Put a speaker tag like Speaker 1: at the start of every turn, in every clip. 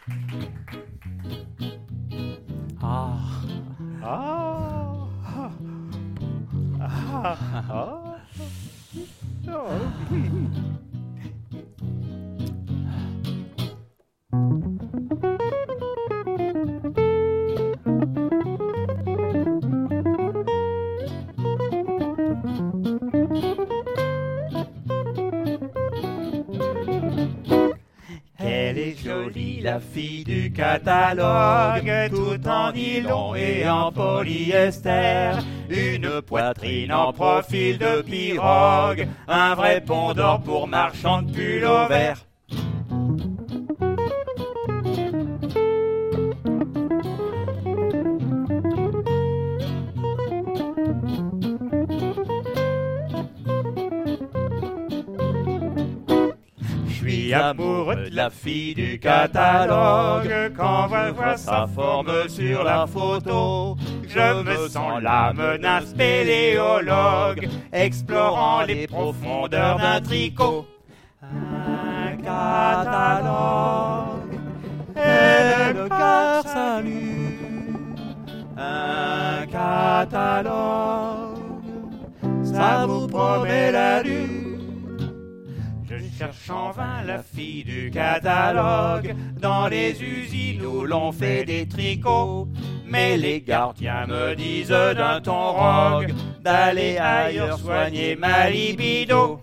Speaker 1: Ah.
Speaker 2: Ah. Ah. Ah. Oh, oui. Elle est jolie, la fille du catalogue, tout en nylon et en polyester. Une poitrine en profil de pirogue, un vrai pont d'or pour marchand de pull-over. Je suis amoureux de la fille du catalogue. Quand je vois sa forme sur la photo, je me sens la menace spéléologue, explorant les profondeurs d'un tricot. Un catalogue, et le cœur s'allume. Un catalogue, ça vous promet la lune. Je cherche en vain la fille du catalogue dans les usines où l'on fait des tricots. Mais les gardiens me disent d'un ton rogue d'aller ailleurs soigner ma libido.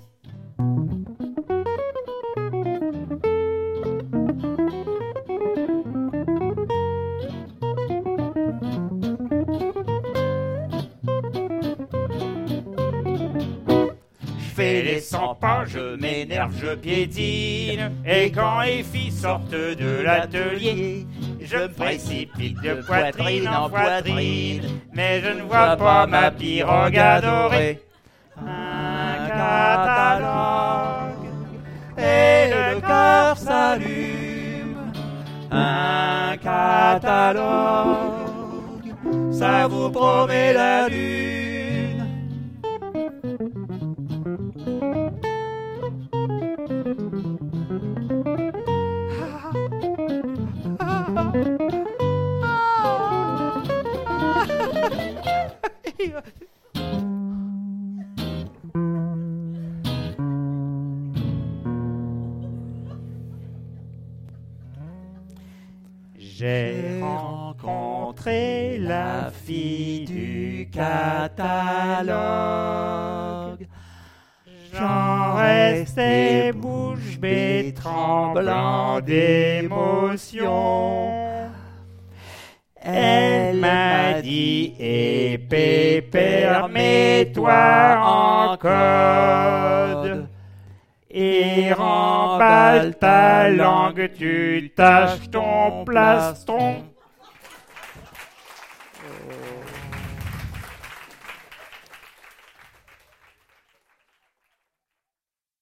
Speaker 2: Je fais les 100 pas, je m'énerve, je piétine. Et quand les filles sortent de l'atelier, je me précipite de poitrine en poitrine. Mais je ne vois pas ma pirogue adorée. Un catalogue, et le cœur s'allume. Un catalogue, ça vous promet la lune. J'ai rencontré la fille du catalogue. J'en restais bouche bée, tremblant d'émotion. Elle m'a dit, et pépère, mets-toi en code. Et remballe ta langue, tu tâches ton plastron.